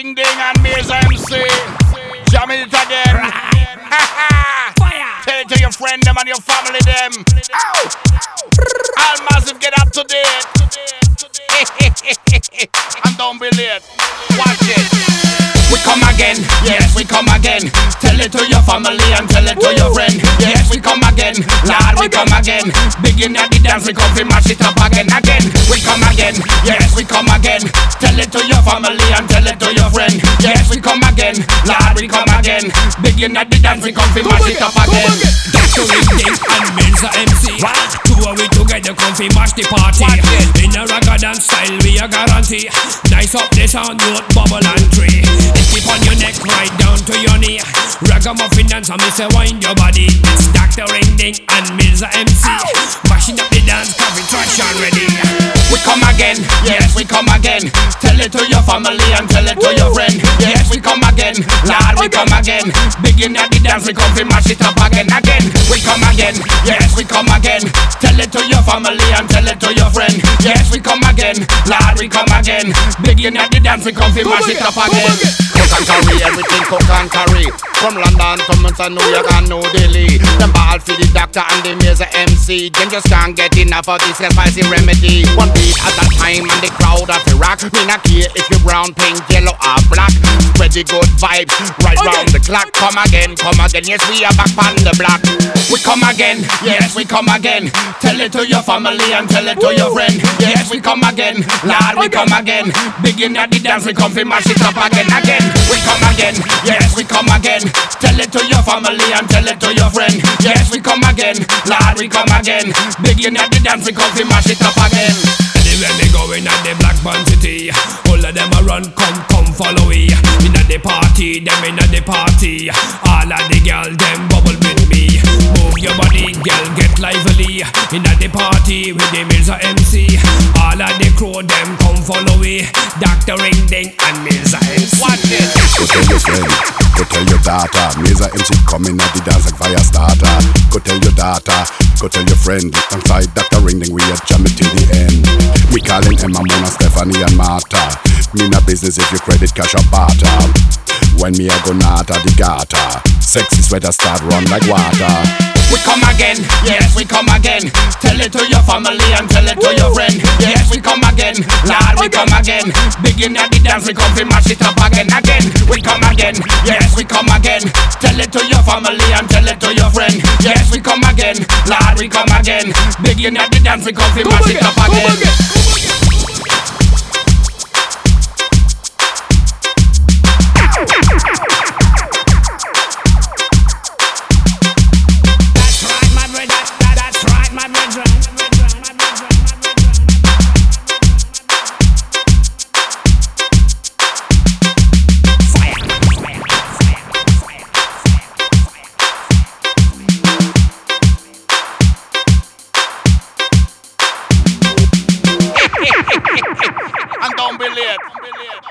Ring Ding and Maze MC. Jam it again. Tell it to your friend them and your family them. All massive, get up to date. And don't be late. Watch it. We come again, yes, we come again. Tell it to your family and tell it to your friend. Yes, we come again, Lord, we come again. Begin at the dance, we come to mash it up again. We come again, yes, we come again. Tell it to your family and tell it to your friend. Yes, we come again, Lord, we come again. Begin at the dance, we come to mash it up again. Dr. Ring Ding and Menza MC. Two of we together come to mash the party. In a ragga dance style, we a guarantee. Nice up the sound, note, bubble and tree. Keep on your neck right down to your knee. Ragamuffin dance and me say wind your body. It's Dr. Ring Ding and Menza MC. Mashing up the dance, coffee trash already. We come again, yes, we come again. Tell it to your family and tell it to your friend. Yes, we come again, Lord, we come again. Begin at the dance, we come to mash it up again. We come again, yes, we come again. Tell it to your family and tell it to your friend. Yes, we come again, Lord, we come again. Begin at the dance, we come to mash it up again. Cook and carry, everything cook and carry. From London to Manchester, New York and New Delhi. Them ball for the doctor and the Maze MC. Them just can't get enough of this spicy remedy. One beat at a time and the crowd of the rock. Me not care if you brown, pink, yellow or black. Spread the good vibes right round the clock. Come again, yes, we are back on the block. We come again, yes, we come again. Tell it to your family and tell it to your friend. Yes, we come again, Lord, we come again. Begin at the dance, we come to mash it up again. We come again, yes, we come again. Tell it to your family and tell it to your friend. Yes, we come again, Lord, we come again. Begin at the dance, we come to mash it up again. Anywhere me going at the Black Band City, all of them a run, come follow me. Inna the party, them inna the party. All of the girl, them bubble with me. Move your body, girl, get lively. Inna the party with the Menza MC. All of the crew, them come follow me. Dr. Ring Ding and Menza MC. Watch it. Go tell your friend, go tell your daughter. Menza MC coming at the dance like fire starter. Go tell your daughter, go tell your friend. Alongside Dr. Ring Ding, we are jamming till the end. We calling Emma, Mona, Stephanie and Martha. Me na business if you credit, cash or barter. When me a go nata the gata. Sexy sweater start run like water. We come again, yes, we come again. Tell it to your family and tell it to your friend. Yes, we come again, Lord, we come again. Begin at the dance, we come to mash it up again. We come again, yes, we come again. Tell it to your family and tell it to your friend. Yes, we come again, Lord, we come again. Begin at the dance, we come to mash it up again. And don't be late.